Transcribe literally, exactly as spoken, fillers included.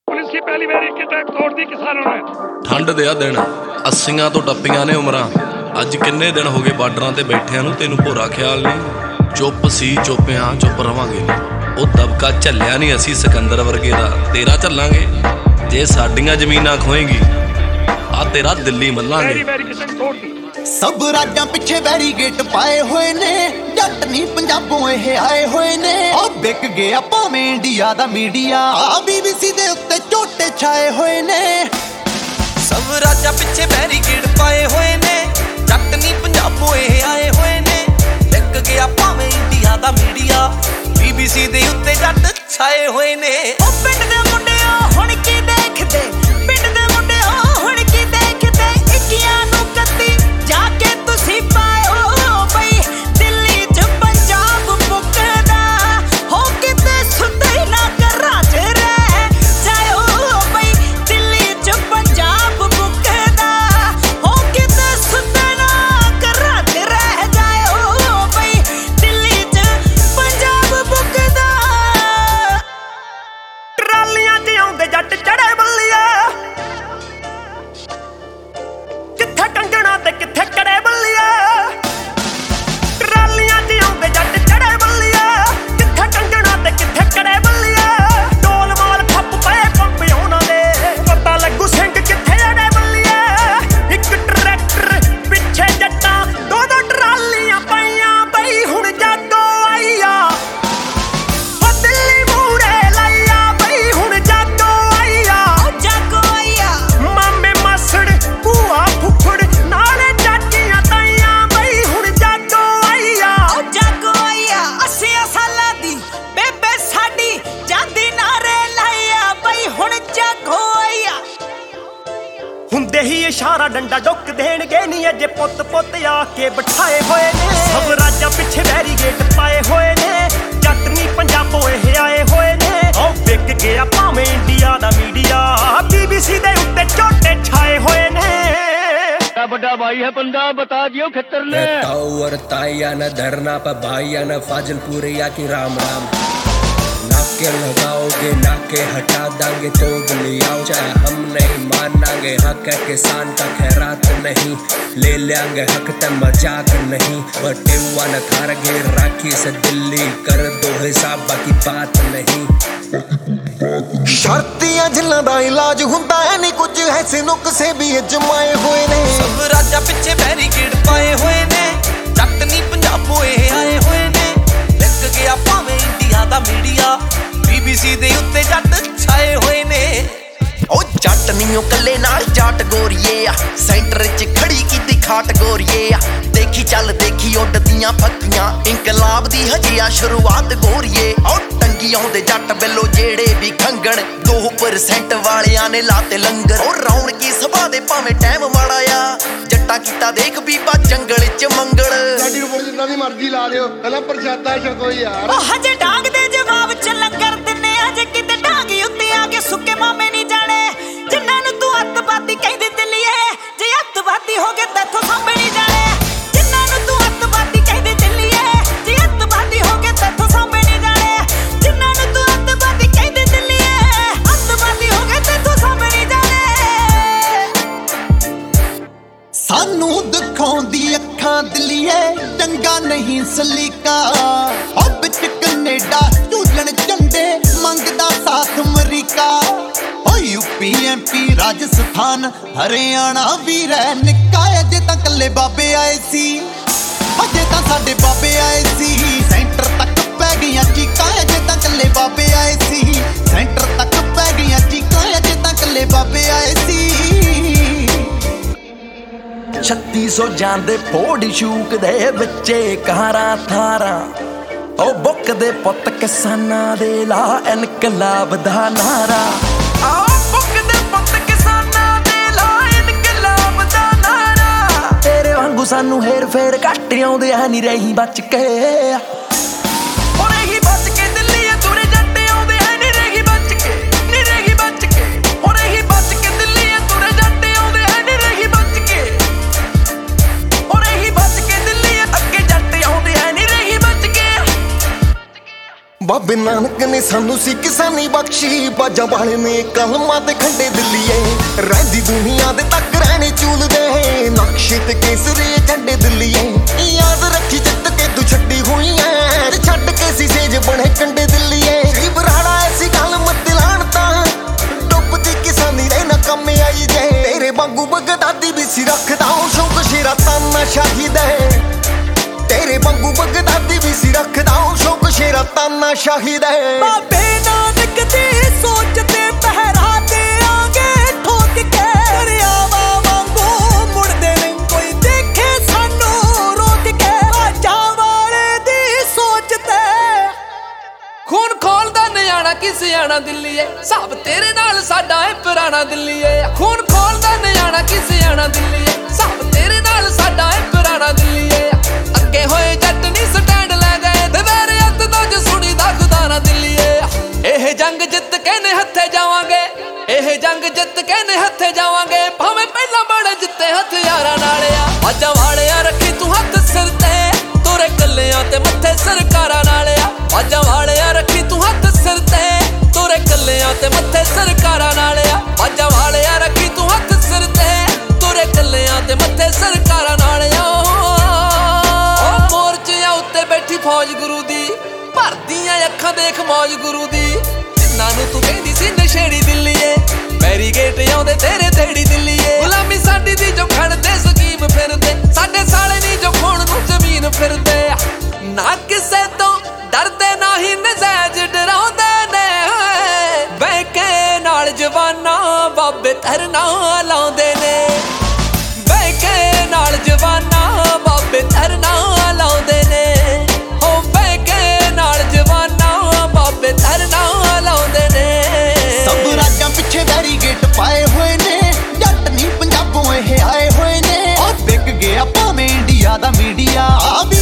Police ਦੀ ਪਹਿਲੀ ਵਾਰੀ ਕਿਤੇ ਤੋੜਦੀ ਕਿਸਾਨਾਂ ਨੇ। ਠੰਡ ਦੇ ਆ ਦਿਨ ਅੱਸੀਆਂ ਤੋਂ ਟੱਪੀਆਂ ਨੇ ਉਮਰਾਂ, ਅੱਜ ਕਿੰਨੇ ਦਿਨ ਹੋ ਗਏ ਬਾਰਡਰਾਂ ਤੇ ਬੈਠਿਆਂ ਨੂੰ, ਤੈਨੂੰ ਭੋਰਾ ਖਿਆਲ ਨਹੀਂ। ਚੁੱਪ ਸੀ ਚੁੱਪਿਆਂ ਚੁੱਪ ਰਵਾਂਗੇ, ਉਹ ਦਬਕਾ ਝੱਲਿਆ ਨਹੀਂ ਅਸੀਂ ਸਿਕੰਦਰ ਵਰਗੇ ਦਾ, ਤੇਰਾ ਝੱਲਾਂਗੇ। ਜੇ ਸਾਡੀਆਂ ਜ਼ਮੀਨਾਂ ਖੋਏਗੀ ਆ ਤੇਰਾ ਦਿੱਲੀ ਮੱਲਾਂਗੇ। ਸਭ ਰਾਜਾਂ ਪਿੱਛੇ ਬੈਰੀਗੇਟ ਪਾਏ ਹੋਏ ਨੇ, ਜੱਟ ਨਹੀਂ ਪੰਜਾਬੋਂ ਇਹ ਆਏ ਹੋਏ ਨੇ। ਉਹ ਵਿਕ ਗਿਆ ਭਾਵੇਂ ਇੰਡੀਆ ਦਾ ਮੀਡੀਆ, ਆ ਬੀਬੀਸੀ ਦੇ ਉੱਤੇ ਝੋਟੇ ਛਾਏ ਹੋਏ ਨੇ। ਸਭ ਰਾਜਾਂ ਪਿੱਛੇ ਬੈਰੀਗੇਟ ਪਾਏ ਹੋਏ ਨੇ, ਜੱਟ ਨਹੀਂ ਪੰਜਾਬੋਂ ਇਹ ਆਏ ਹੋਏ ਨੇ। ਵਿਕ ਗਿਆ ਭਾਵੇਂ ਇੰਡੀਆ ਦਾ ਮੀਡੀਆ, ਬੀਬੀਸੀ ਦੇ ਉੱਤੇ ਜੱਟ ਛਾਏ ਹੋਏ ਨੇ। ਉਹ ਪਿੰਡ ਦੇ ਮੁੰਡਿਓ ਹੁਣ ਕੀ ਦੇਖਦੇ, ਪਿੰਡ ਦੇ ਮੁੰਡਿਓ ਹੁਣ ਕੀ ਦੇਖਦੇ, ਇੱਕੀਆਂ ਨੂੰ ਕੱਤੀ ਜਾ ਕੇ ਤੁਸੀਂ ਪਾਇਓ ਬਈ ਦਿੱਲੀ ਚ ਪੰਜਾਬ ਮੁੱਕਦਾ ਹੋ, ਕਿਤੇ ਸੁੱਤੇ ਨਾ ਘਰਾਂ ਚ ਰਹਿ ਜਾਇਓ ਬਈ ਦਿੱਲੀ ਚ ਪੰਜਾਬ ਮੁੱਕਦਾ ਹੋ, ਕਿਤੇ ਸੁੱਤੇ ਨਾ ਘਰਾਂ ਚ ਰਹਿ ਜਾਇਓ ਬਈ ਦਿੱਲੀ ਚ ਪੰਜਾਬ ਮੁੱਕਦਾ। ਟਰਾਲੀਆਂ ਚ ਆਉਂਦੇ ਜੱਟ ਚੜੇ ਬੱਲੀਆ, ਕਿੱਥੇ ਕੰਗਣਾ ਤੇ ਕਿੱਥੇ ਕੜੇ ਬੱਲੀਆ। ਟਰਾਲੀਆਂ ਚ ਆਉਂਦੇ ਜੱਟ ਚੜੇ ਬੱਲੀਆ, ਕਿੱਥੇ ਕੰਗਣਾ ਤੇ ਕਿੱਥੇ ਕੜੇ ਬੱਲੀਆ। ਢੋਲ ਮਾਲ ਖੱਪ ਪਏ ਪੰਪ ਉਹਨਾਂ ਦੇ, ਪਤਾ ਲੱਗੂ ਸਿੰਘ ਕਿੱਥੇ ਅੜੇ ਬੱਲੀਆ। ਇੱਕ ਟਰੈਕਟਰ ਪਿੱਛੇ ਜੱਟਾਂ, ਦੋ ਦੋ ਟਰਾਲੀਆਂ ਪਈਆਂ ਬਈ ਹੁਣ ਜਾਗੋ ਆਈਆ। ਉਹ ਦਿੱਲੀ ਮੂਹਰੇ ਲਾਈਆ ਬਈ ਹੁਣ ਜਾਗੋ ਆਈਆ, ਜਾਗੋ ਆਈਆ। ਮਾਮੇ ਮਾਸੜ ਭੂਆ ਫੁੱਫੜ ਨਾਲੇ ਚਾਚੀਆਂ ਤਾਈਆਂ ਬਈ ਹੁਣ ਜਾਗੋ ਆਈਆ, ਜਾਗੋ ਆਈਆ। ਅੱਸੀਆਂ ਸਾਲਾਂ ਦੀ ਬੇਬੇ ਸਾਡੀ ਜਾਂਦੀ ਨਾਰੇ ਲਾਇਆ ਬਈ ਹੁਣ ਜਾਗੋ ਆਈਆ। ਹੁੰਦੇ ਹੀ ਇਸ਼ਾਰਾ ਡੰਡਾ ਡੁੱਕ ਦੇਣਗੇ ਨੀ, ਅਜੇ ਪੁੱਤ ਪੁੱਤ ਆ ਕੇ ਬਿਠਾਏ ਹੋਏ ਨੇ। ਸਭ ਰਾਜਾਂ ਪਿੱਛੇ ਬੈਰੀਗੇਟ ਪਾਏ ਹੋਏ ਨੇ, ਜੱਟ ਨਹੀਂ ਪੰਜਾਬੋਂ ਇਹ ਆਏ ਹੋਏ ਨੇ। ਉਹ ਵਿਕ ਗਿਆ ਭਾਵੇਂ ਇੰਡੀਆ ਦਾ ਮੀਡੀਆ, ਬੀਬੀਸੀ ਦੇ ਉੱਤੇ ਝੋਟੇ ਛਾਏ ਹੋਏ ਨੇ। बड़ा भाई है बंदा बता दियो खतर ने। और ताइया न धरना पर भाइया न फाजिलपुरिया की राम राम। नाके लगाओगे नाके हटा देंगे तो लियाओ, चाहे हम नहीं मानांगे हक है किसान का खैरात नहीं, ले लेंगे हक ते मजाक नहीं। बटे हुआ न थार घेर राखी से दिल्ली कर दो हिसाब, बाकी बात नहीं। ਸ਼ਰਤੀਆਂ ਜਿਨ੍ਹਾਂ ਦਾ ਇਲਾਜ ਹੁੰਦਾ ਹੈ ਨਹੀਂ, ਕੁਝ ਐਸੇ ਨੁਕਸੇ ਵੀ ਅਜਮਾਏ ਹੋਏ ਨੇ। ਸਭ ਰਾਜਾਂ ਪਿੱਛੇ ਬੈਰੀਕੇਡ ਪਾਏ ਹੋਏ ਨੇ, ਜੱਟ ਨਹੀਂ ਪੰਜਾਬੋਂ ਇਹ ਆਏ ਹੋਏ ਨੇ। ਵਿਕ ਗਿਆ ਭਾਵੇਂ ਇੰਡੀਆ ਦਾ ਮੀਡੀਆ, ਬੀਬੀਸੀ ਦੇ ਉੱਤੇ ਜੱਟ ਛਾਏ ਹੋਏ ਨੇ। ਉਹ ਜੱਟ ਨਹੀਂ ਉਹ ਕੱਲੇ ਨਾਲ ਜਾਟ ਗੋਰੀਏ ਆ, ਸੈਂਟਰ 'ਚ ਖੜੀ ਕੀਤੀ ਖਾਟ ਗੋਰੀਏ ਆ। ਦੇਖੀ ਚੱਲ ਦੇਖੀ ਉੱਡਦੀਆਂ ਫੱਕੀਆਂ, ਇਨਕਲਾਬ ਦੀ ਹਜੇ ਆ ਸ਼ੁਰੂਆਤ ਗੋਰੀਏ। ਉਹ ਟੰਗੀ ਆਉਂਦੇ ਜੱਟ ਬਿੱਲੋ ਜਿਹੜੇ ਵੀ ਖੰਗਣ, ਦੋ ਪਰਸੈਂਟ ਵਾਲਿਆਂ ਨੇ ਲਾਤੇ ਲੰਗਰ। ਉਹ ਰੌਣਕੀ ਸਭਾ ਦੇ ਭਾਵੇਂ ਟਾਈਮ ਮਾੜਾ ਆ, ਜੱਟਾ ਕੀਤਾ ਦੇਖ ਬੀਬਾ ਜੰਗਲ 'ਚ ਮੰਗਲ। ਸਾਡੀ ਰਿਪੋਰਟ ਜਿੰਨਾ ਦੀ ਮਰਜ਼ੀ ਲਾ ਦਿਓ, ਪਹਿਲਾਂ ਪ੍ਰਸ਼ਾਦਾ ਛਕੋ ਯਾਰ। ਉਹ ਹਜੇ ਡਾਂਗ ਦੇ ਜਵਾਬ ਚ ਲੰਗਰ ਦਿੰਨੇ, ਅਜੇ ਕਿਤੇ ਢਾਂਗੀ ਉੱਤੇ ਆ ਕੇ ਸੁੱਕੇ ਮਾਮੇ ਨਹੀਂ ਜਾਣੇ। ਜਿੰਨਾਂ ਨੂੰ ਤੂੰ ਅੱਤਵਾਦੀ ਕਹਿੰਦੀ ਦਿੱਲੀਏ, ਜੇ ਅੱਤਵਾਦੀ ਹੋ ਗਏ ਤੈਥੋਂ ਸਾਂਭੇ ਨਹੀਂ ਜਾਣੇ। ਜਿੰਨਾਂ ਨੂੰ ਤੂੰ ਅੱਤਵਾਦੀ ਕਹਿੰਦੀ ਦਿੱਲੀਏ, ਜੇ ਅੱਤਵਾਦੀ ਹੋ ਗਏ ਤੈਥੋਂ ਸਾਂਭੇ ਨਹੀਂ ਜਾਣੇ। ਜਿੰਨਾਂ ਨੂੰ ਤੂੰ ਅੱਤਵਾਦੀ ਕਹਿੰਦੀ ਦਿੱਲੀਏ, ਅੱਤਵਾਦੀ ਹੋ ਗਏ ਤੈਥੋਂ ਸਾਂਭੇ ਨਹੀਂ ਜਾਣੇ। ਸਾਨੂੰ ਦਿਖਾਉਂਦੀ ਅੱਖਾਂ ਦਿੱਲੀਏ, ਚੰਗਾ ਨਹੀਂ ਸਲੀਕਾ। ਉਹ ਵਿੱਚ ਕੈਨੇਡਾ ਝੂਲਣ ਝੰਡੇ, ਮੰਗਦਾ ਸਾਥ ਅਮਰੀਕਾ। ਉਹ ਯੂਪੀ ਐਮਪੀ ਰਾਜਸਥਾਨ ਹਰਿਆਣਾ ਵੀ ਰਹਿ ਨਿੱਕਾ, ਅਜੇ ਤਾਂ ਕੱਲੇ ਬਾਬੇ ਆਏ ਸੀ, ਅਜੇ ਤਾਂ ਸਾਡੇ ਬਾਬੇ ਆਏ ਸੀ। ਸੈਂਟਰ ਤੱਕ ਪੈ ਗਈਆਂ ਚੀਕਾਂ, ਅਜੇ ਤਾਂ ਕੱਲੇ ਬਾਬੇ ਆਏ ਸੀ। ਸੈਂਟਰ ਤੱਕ ਪੈ ਗਈਆਂ ਚੀਕਾਂ, ਅਜੇ ਤਾਂ ਕੱਲੇ ਬਾਬੇ ਆਏ ਸੀ। ਛੱਤੀ ਸੌ ਜਾਂਦੇ ਫੋੜੀ ਸ਼ੂਕ ਦੇ ਵਿੱਚੇ ਕਾਰਾਂ ਥਾਰਾਂ, ਉਹ ਬੁੱਕ ਦੇ ਪੁੱਤ ਕਿਸਾਨਾਂ ਦੇ ਲਾ ਇਨਕਲਾਬ ਦਾ ਨਾਰਾ। ਆਹ ਬੁੱਕ ਦੇ ਪੁੱਤ ਕਿਸਾਨਾਂ ਦੇ ਲਾ ਇਨਕਲਾਬ ਦਾ ਨਾਰਾ। ਤੇਰੇ ਵਾਂਗੂ ਸਾਨੂੰ ਹੇਰ ਫੇਰ ਘੱਟ ਆਉਂਦੇ ਆ, ਨਹੀਂ ਰਹੀ ਬਚ ਕੇ। ਉਹ ਰਹੀ ਬਚ ਕੇ ਦਿੱਲੀ ਤੁਰੇ ਜੱਟ ਆਉਂਦੇ ਆ, ਨਹੀਂ ਰਹੀ ਬਚ ਕੇ, ਨਹੀਂ ਰਹੀ ਬਚ ਕੇ। ਉਹ ਰਹੀ ਬਚ ਕੇ ਦਿੱਲੀ ਤੁਰੇ ਜੱਟ ਆਉਂਦੇ ਆ, ਨਹੀਂ ਰਹੀ ਬਚ ਕੇ। ਉਹ ਰਹੀ ਬਚ ਕੇ ਦਿੱਲੀ ਅੱਗੇ ਜੱਟ ਆਉਂਦੇ ਆ, ਨਹੀਂ ਰਹੀ ਬਚ ਕੇ। ਬਾਬੇ ਨਾਨਕ ਨੇ ਸਾਨੂੰ ਸੀ ਕਿਸਾਨੀ ਬਖਸ਼ੀ, ਬਾਜਾਂ ਵਾਲੇ ਨੇ ਕਲਮਾਂ ਤੇ ਖੰਡੇ ਦਿੱਲੀਏ, ਰਹਿੰਦੀ ਦੁਨੀਆ ਦੇ ਤੱਕ ਰਹਿਣੇ ਚੂਲਦੇ, ਨਕਸ਼ੇ ਤੇ ਕੇਸਰੀ ਝੰਡੇ ਦਿੱਲੀਏ, ਯਾਦ ਰੱਖੀ ਜਿੱਤ ਕੇ ਤੂੰ ਛੱਡੀ ਹੋਈ ਐ, ਛੱਡ ਕੇ ਸੀ ਸੇਜ ਬਣੇ ਕੰਡੇ ਦਿੱਲੀਏ, ਸ਼੍ਰੀ ਬਰਾੜਾ ਐਸੀ ਗੱਲ ਮਤ ਲਾਣ ਤਾਂ ਡੁੱਬਦੀ ਕਿਸਾਨੀ ਦੇ ਨਾ ਕੰਮ ਆਈ ਜੇ, ਤੇਰੇ ਵਾਂਗੂ ਬਗਦਾਦੀ ਵੀ ਸੀ ਰੱਖਦਾ ਉਹ ਸ਼ੌਕ ਸ਼ੇਰਾ ਤਾਨਾ ਸ਼ਾਹਿਦ ਹੈ, ਤੇਰੇ ਵਾਂਗੂ ਬਗਦਾਦੀ ਵੀ ਸੀ ਰੱਖਦਾ ਉਹ ਸ਼ੌਕ ਸ਼ੇਰਾ ਤਾਨਾ ਸ਼ਾਹਿਦ ਹੈ। ਬਾਬੇ ਨਾਨਕ ਦੀ ਸੋਚ ਤੇ ਪਹਿਰਾ ਦੇਾਂਗੇ ਠੋਕ ਕੇ, ਦਰਿਆਵਾਂ ਵਾਂਗੂ ਮੁੜਦੇ ਨਹੀਂ ਕੋਈ ਦੇਖੇ ਸਾਨੂੰ ਰੋਕ ਕੇ, ਬਾਜਾਂ ਵਾਲੇ ਦੀ ਸੋਚ ਤੇ ਖੂਨ ਖੋਲਦਾ ਨਿਆਣਾ ਕਿ ਸਿਆਣਾ ਦਿੱਲੀਏ, ਸਭ ਤੇਰੇ ਨਾਲ ਸਾਡਾ ਏ ਪੁਰਾਣਾ ਦਿੱਲੀਏ, ਖੂਨ ਖੋਲਦਾ ਨਿਆਣਾ ਕਿ ਸਿਆਣਾ ਦਿੱਲੀਏ, ਸਭ ਤੇਰੇ ਨਾਲ ਸਾਡਾ ਏ ਪੁਰਾਣਾ ਦਿੱਲੀਏ, ਅੱਗੇ ਹੋਏ ਜੱਟ ਨਹੀਂ ਸਟੈਂਡ ਲੈ ਗਏ, ਦਵੇਰੇ ਅੱਤ ਤੋਂ ਜੋ ਸੁਣੀ ਦਾ ਖੁਦਾ ਨਾ ਦਿੱਲੀਏ, ਇਹ ਜੰਗ ਜਿੱਤ ਕੇ ਨੇ ਹੱਥੇ ਜਾਵਾਂਗੇ, ਇਹ ਜੰਗ ਜਿੱਤ ਕੇ ਨੇ ਹੱਥੇ ਜਾਵਾਂਗੇ, ਭਾਵੇਂ ਪਹਿਲਾਂ ਬੜੇ ਜਿੱਤੇ ਹਥਿਆਰਾਂ ਨਾਲ ਆ, ਬਾਜਾਂ ਵਾਲਿਆ ਰੱਖੀ ਤੂੰ ਹੱਥ ਸਿਰ ਤੇ, ਤੋਰੇ ਕੱਲਿਆਂ ਤੇ ਮੱਥੇ ਸਰਕਾਰਾਂ ਨਾਲ ਆ, ਬਾਜਾਂ ਵਾਲਿਆ ਰੱਖੀ ਤੂੰ ਹੱਥ ਸਿਰ ਤੇ, ਤੋਰੇ ਕੱਲਿਆਂ ਤੇ ਮੱਥੇ ਸਰਕਾਰਾਂ ਨਾਲ ਆ, ਬਾਜਾਂ ਵਾਲਿਆ ਰੱਖੀ ਤੂੰ ਹੱਥ ਸਿਰ ਤੇ, ਤੋਰੇ ਕੱਲਿਆਂ ਤੇ ਮੱਥੇ ਸਰਕਾਰਾਂ ਨਾਲ ਆ, ਮੋਰਚਿਆਂ ਉੱਤੇ ਬੈਠੀ ਫੌਜ ਗੁਰੂ ਦੀ, ਭਰਦੀਆਂ ਅੱਖਾਂ ਦੇਖ ਮੌਜ ਗੁਰੂ ਦੀ, ਜਿੰਨਾਂ ਨੂੰ ਤੂੰ ਕਹਿੰਦੀ ਸੀ ਨਸ਼ੇੜੀ ਦਿੱਲੀਏ, ਬੈਰੀਗੇਟ ਆਉਂਦੇ ਤੇਰੇ ਤੇੜੀ ਦਿੱਲੀਏ, ਗੁਲਾਮੀ ਸਾਡੀ ਦੀ ਜੋ ਖੜਦੇ ਸਕੀਮ ਫਿਰਦੇ, ਸਾਡੇ ਸਾਲੇ ਨਹੀਂ ਜੋ ਖੋਣ ਨੂੰ ਜ਼ਮੀਨ ਫਿਰਦੇ, ਨਾ ਕਿਸੇ ਤੋਂ ਡਰਦੇ ਨਾ ਹੀ ਨਜ਼ਾਇਜ਼ ਡਰਾਉਂਦੇ ਨੇ, ਬਹਿ ਕੇ ਨਾਲ ਜਵਾਨਾਂ ਬਾਬੇ ਧਰਨਾ ਲਾਉਂਦੇ ਨੇ, ਬਹਿ ਕੇ ਨਾਲ ਜਵਾਨਾਂ ਬਾਬੇ ਧਰਨਾ ਲਾਉਂਦੇ ਨੇ, ਹੋ ਬਹਿ ਕੇ ਨਾਲ ਜਵਾਨਾਂ ਬਾਬੇ ਧਰਨਾ ਲਾਉਂਦੇ ਨੇ, ਸਭ ਰਾਜਾਂ ਪਿੱਛੇ ਬੈਰੀਗੇਟ ਪਾਏ ਹੋਏ ਨੇ, ਜੱਟ ਨਹੀਂ ਪੰਜਾਬੋਂ ਇਹ ਆਏ ਹੋਏ ਨੇ, ਉਹ ਵਿਕ ਗਿਆ ਭਾਵੇਂ ਇੰਡੀਆ ਦਾ ਮੀਡੀਆ, ਆ ਵੀ